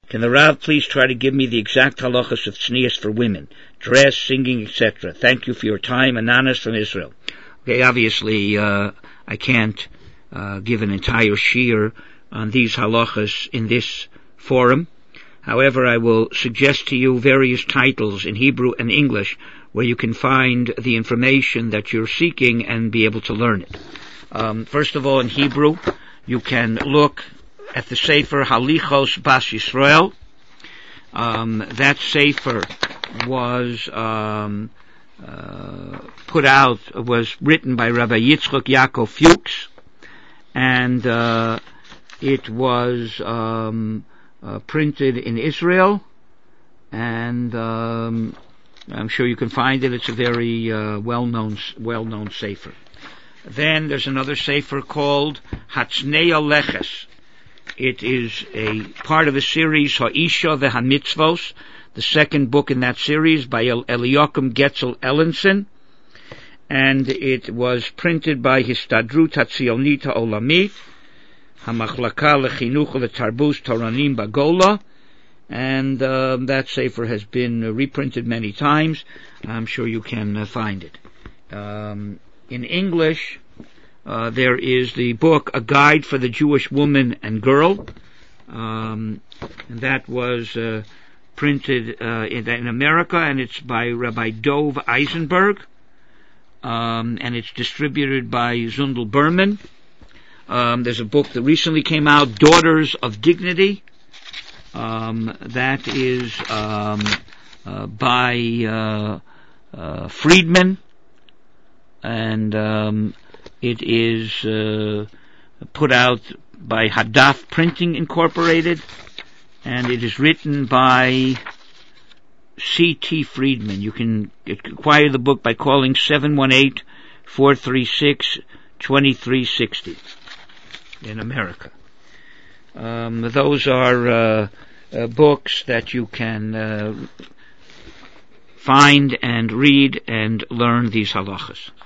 Can the Rav please try to give me the exact halachas of tznius for women, dress, singing, etc.? Thank you for your time. Ananas from Israel. Okay, obviously, I can't give an entire shiur on these halachas in this forum. However, I will suggest to you various titles in Hebrew and English where you can find the information that you're seeking and be able to learn it. First of all, in Hebrew, you can look at the Sefer Halichos Bas Yisrael. That Sefer was was written by Rabbi Yitzchak Yaakov Fuchs, and it was printed in Israel, and I'm sure you can find it. It's a very well-known Sefer. Then there's another Sefer called Hatznei Leches. It is a part of the series Ha'isha v'Hamitzvos, the second book in that series by Eliakim Getzel Ellenson, and it was printed by Histadrut HaTzionit HaOlamit, Hamachlaka Lechinuch Le'Tarbus Toranim Bagola, and that Sefer has been reprinted many times. I'm sure you can find it. In English, there is the book A Guide for the Jewish Woman and Girl, and that was printed in America, and it's by Rabbi Dov Eisenberg, and it's distributed by Zundel Berman. There's a book that recently came out, Daughters of Dignity. That is by Friedman, and it is put out by Hadaf Printing Incorporated, and it is written by C.T. Friedman. You can acquire the book by calling 718-436-2360 in America. Those are books that you can find and read and learn these halachas.